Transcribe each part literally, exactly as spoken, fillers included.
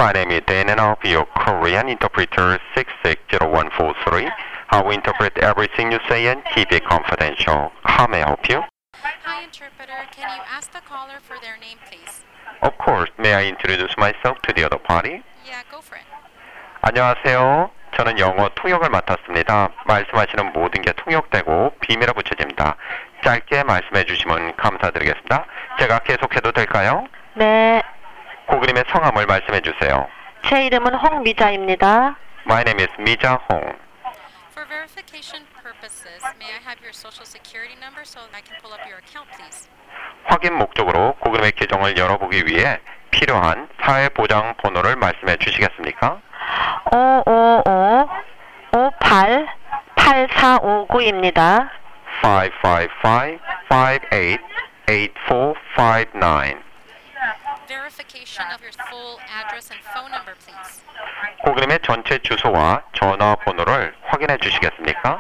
My name is Dan and I'll be your Korean interpreter six six zero one four three. I will interpret everything you say and keep it confidential. How may I help you? Hi, interpreter. Can you ask the caller for their name, please? Of course. May I introduce myself to the other party? Yeah, go for it. 안녕하세요. 저는 영어 통역을 맡았습니다. 말씀하시는 모든 게 통역되고 비밀에 붙여집니다. 짧게 말씀해 주시면 감사드리겠습니다. 제가 계속해도 될까요? 네, 고객님의 성함을 말씀해 주세요. 제 이름은 홍미자입니다. My name is 미자 홍. For verification purposes, may I have your social security number so I can pull up your account, please? 확인 목적으로 고객님의 계정을 열어보기 위해 필요한 사회보장 번호를 말씀해 주시겠습니까? 오오오 오팔 팔사오구입니다. five five five, five eight, eight four five nine. Verification of your full address and phone number, please. 고객님의 전체 주소와 전화번호를 확인해 주시겠습니까?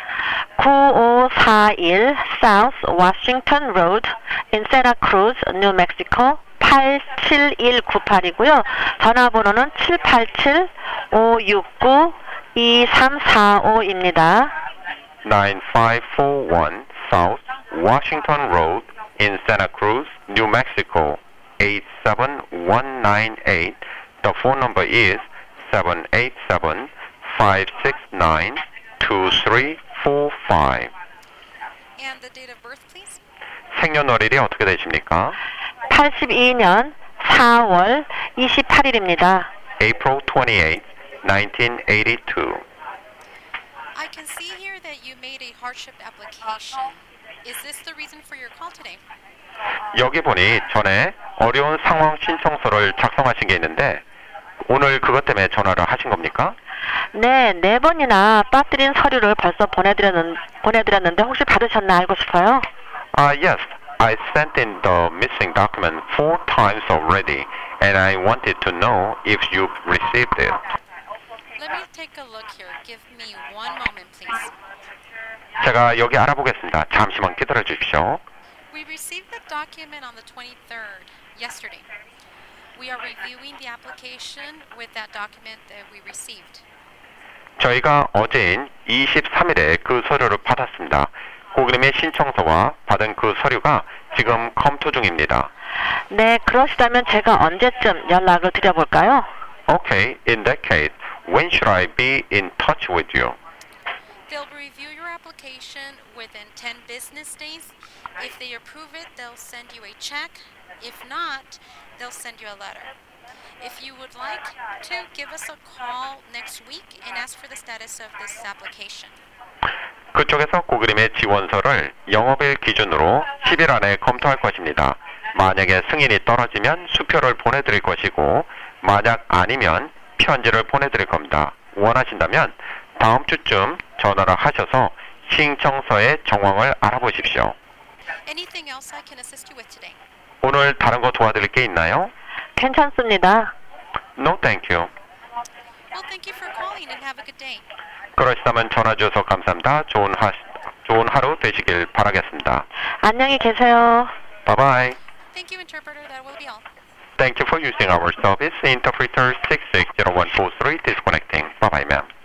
구오사일 South Washington Road in Santa Cruz, New Mexico 팔칠일구팔이고요. 전화번호는 칠팔칠 오육구 이삼사오입니다. nine five four one South Washington Road in Santa Cruz, New Mexico eight seven one nine eight. The phone number is seven eight seven, five six nine, two three four five. And the date of birth, please? 생년월일이 어떻게 되십니까? 팔십이년 사월 이십팔일입니다. April twenty-eighth, nineteen eighty-two. I can see here that you made a hardship application. Is this the reason for your call today? 여기 보니 전에 어려운 상황 신청서를 작성하신 게 있는데 오늘 그것 때문에 전화를 하신 겁니까? 네, 네 번이나 빠뜨린 서류를 벌써 보내드렸는, 보내드렸는데 혹시 받으셨나 알고 싶어요. Ah, yes. I sent in the missing document four times already, and I wanted to know if you received it. Let me take a look here. Give me one moment, please. 제가 여기 알아보겠습니다. 잠시만 기다려 주십시오. We received the document on the twenty-third, yesterday. We are reviewing the application with that document that we received. 저희가 어제인 이십삼일에 그 서류를 받았습니다. 고객님의 신청서와 받은 그 서류가 지금 검토 중입니다. 네, 그러시다면 제가 언제쯤 연락을 드려볼까요? Okay, in that case, when should I be in touch with you? They'll review your application within ten business days. If they approve it, they'll send you a check. If not, they'll send you a letter. If you would like to, give us a call next week and ask for the status of this application. 그쪽에서 고객님의 지원서를 영업일 기준으로 십 일 안에 검토할 것입니다. 만약에 승인이 떨어지면 수표를 보내드릴 것이고 만약 아니면 편지를 보내드릴 겁니다. 원하신다면 다음 주쯤 전화를 하셔서 신청서의 정황을 알아보십시오. Anything else I can assist you with today? 오늘 다른 거 도와드릴 게 있나요? 괜찮습니다. No, thank you. Well, thank you for calling and have a good day. 그러시다면 전화 주셔서 감사합니다. 좋은, 하, 좋은 하루 되시길 바라겠습니다. 안녕히 계세요. Bye bye. Thank you, interpreter. That will be all. Thank you for using our service. Interpreter six six zero one four three disconnecting. Bye bye, ma'am.